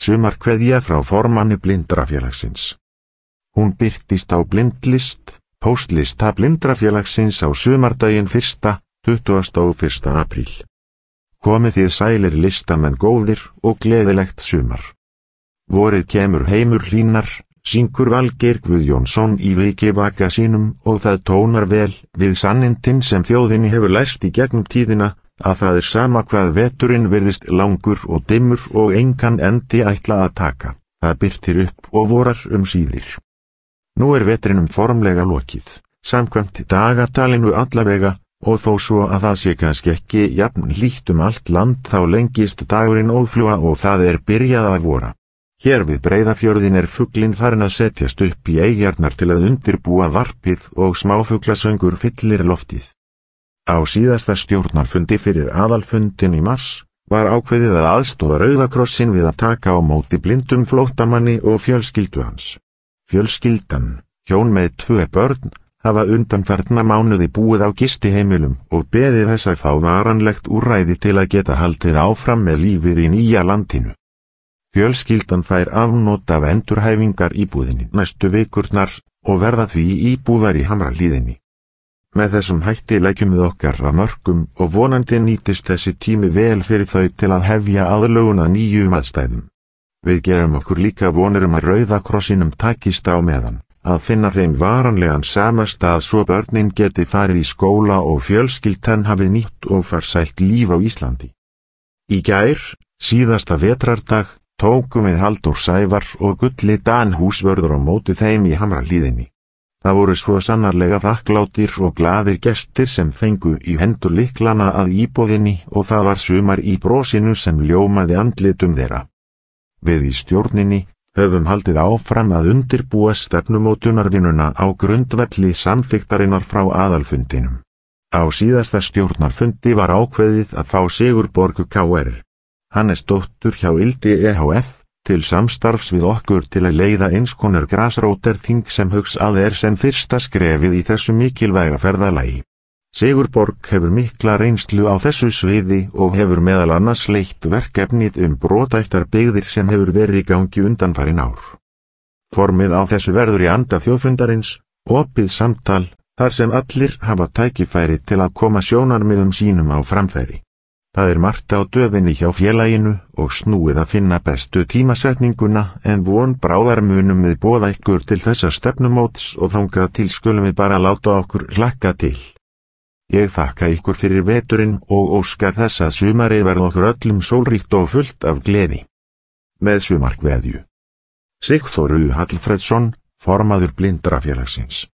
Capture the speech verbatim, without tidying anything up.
Sumarkveðja frá formanni Blindrafélagsins. Hún birtist á blindlist, póstlista Blindrafélagsins á sumardaginn fyrsta, tuttugasta og fyrsta apríl. Komið þið sælir listamenn góðir og gleðilegt sumar. Vorið kemur heimur hlýnar, syngur Valgeir Guðjónsson í vikivaka sínum og það tónar vel við sannindin sem þjóðinni hefur lærst í gegnum tíðina, að það er sama hvað veturinn virðist langur og dimmur og engan endi ætla að taka. Það birtir upp og vorar um síðir. Nú er vetrinum formlega lokið, samkvæmt dagatalinu allavega, og þó svo að það sé kannski ekki jafn hlýtt um allt land þá lengist dagurinn óðfluga og það er byrjað að vora. Hér við Breiðafjörðin er fuglinn farin að setjast upp í eyjarnar til að undirbúa varpið og smáfuglasöngur fyllir loftið. Á síðasta stjórnarfundi fyrir aðalfundin í mars var ákveðið að aðstoða Rauða krossinn við að taka á móti blindum flóttamanni og fjölskyldu hans. Fjölskyldan, hjón með tvö börn, hafa undanfarna mánuði búið á gistiheimilum og beðið þess að fá varanlegt úrræði til að geta haldið áfram með lífið í nýja landinu. Fjölskyldan fær afnot af endurhæfingar íbúðinni næstu vikurnar og verða því íbúðar í Hamrahlíðinni. Með þessum hætti leggjum við okkar að mörkum og vonandi nýtist þessi tími vel fyrir þau til að hefja aðlögun að nýjum aðstæðum. Við gerum okkur líka vonir um að Rauða krossinum takist á meðan, að finna þeim varanlegan samastað svo börnin geti farið í skóla og fjölskyldan hafi nýtt og farsælt líf á Íslandi. Í gær, síðasta vetrardag, tókum við Halldór Sævar og Gulli Dan húsvörður á móti þeim í Hamrahlíðinni. Það voru svo sannarlega þakklátir og glaðir gestir sem fengu í hendur lyklana að íbúðinni og það var sumar í brosinu sem ljómaði andlitum þeirra. Við í stjórninni höfum haldið áfram að undirbúa stefnumótunarvinnuna á grundvelli samþyktarinnar frá aðalfundinum. Á síðasta stjórnarfundi var ákveðið að fá Sigurborgu K R Hannesdóttur hjá Yldi E H F til samstarfs við okkur til að leiða eins konar grasrótarþing sem hugsað er sem fyrsta skrefið í þessu mikilvæga ferðalagi. Sigurborg hefur mikla reynslu á þessu sviði og hefur meðal annars leitt verkefnið um brotættar byggðir sem hefur verið í gangi undanfarin ár. Formið á þessu verður í anda þjóðfundarins, opið samtal, þar sem allir hafa tækifæri til að koma sjónarmiðum sínum á framfæri. Það er margt á döfinni hjá félaginu og snúið að finna bestu tímasetninguna en von bráðar munum við boða ykkur til þessa stefnumóts og þangað til skulum við bara láta okkur hlakka til. Ég þakka ykkur fyrir veturinn og óska þess að sumarið verð okkur öllum sólríkt og fullt af gleði. Með sumarkveðju. Sigþór U. Hallfreðsson, formaður Blindrafélagsins.